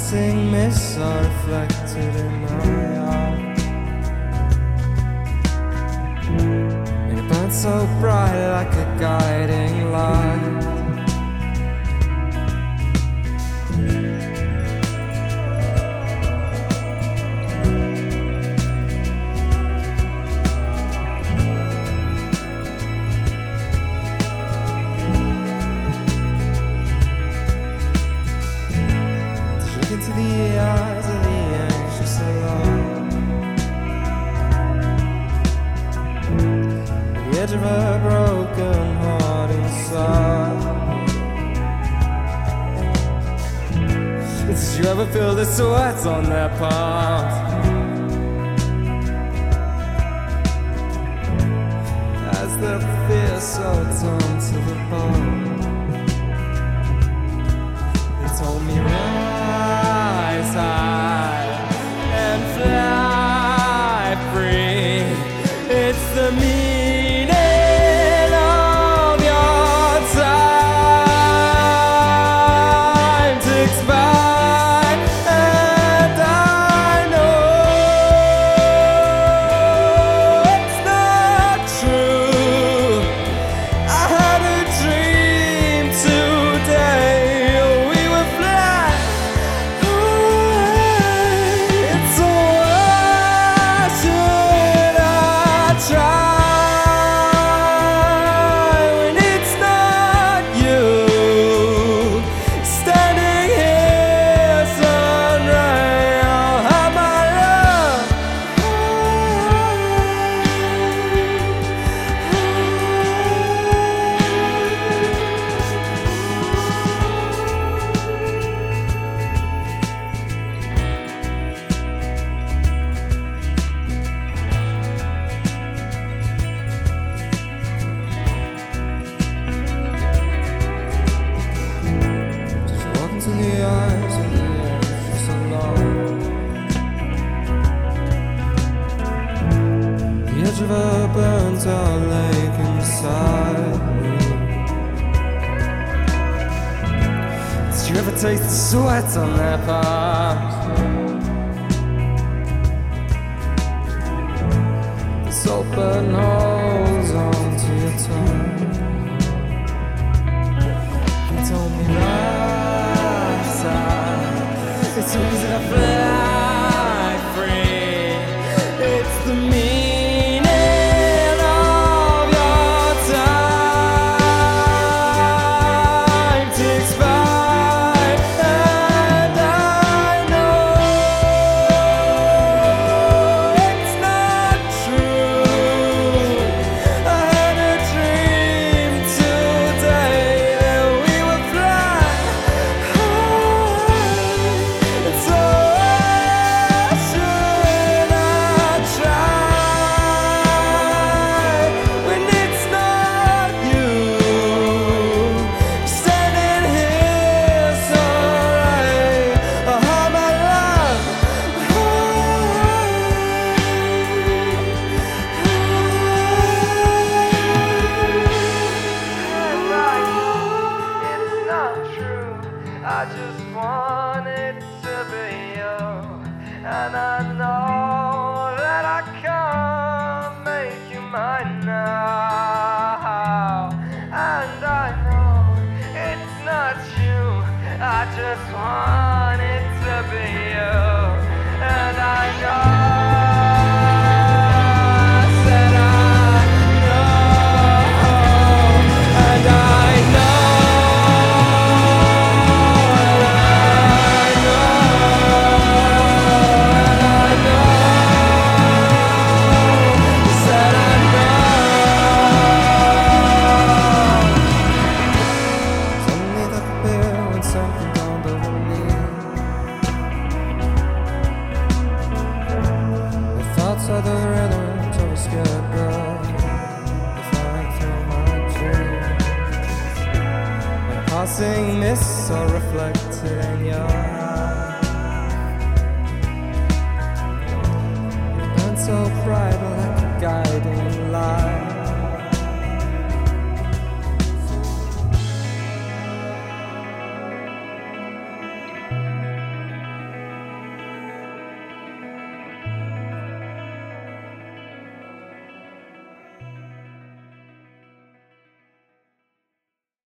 passing mists are reflected in my eyes, and it burns so bright like a guiding light. Into the eyes of the anxious alone, at the edge of a broken heart inside. Did you ever feel the sweat on their palms as the fear so torn to the bone? They told me rise high and fly free. It's the meaning of your time ticks by, and I know it's not true. I had a dream today. We were flying. So why should I try when it's not you standing here, sun ray? I'll have my love. Just walk into the eyes of the anxious alone, the edge of a burnt out lake inside me. Did you ever taste the sweat on their palms? The salt burn holes onto your tongue. You told me rise high, it's so easy to fly free. It's the meaning of your time ticks by, and I know it's not true. I had a dream today that we would fly high, and so why should I try when it's not you standing here, so right? I'll have my love. And I know it's not true. I just want it to be you, and I know that I can't make you mine now. And I know it's not you. I just want it to be you, and I know. Said I know, and I know, and I know, said I know. Suddenly the fear when something dawned over me. The thoughts are the rhythms of a scared girl, flying through my dreams, and passing mists are reflected in your eyes. It burns so bright like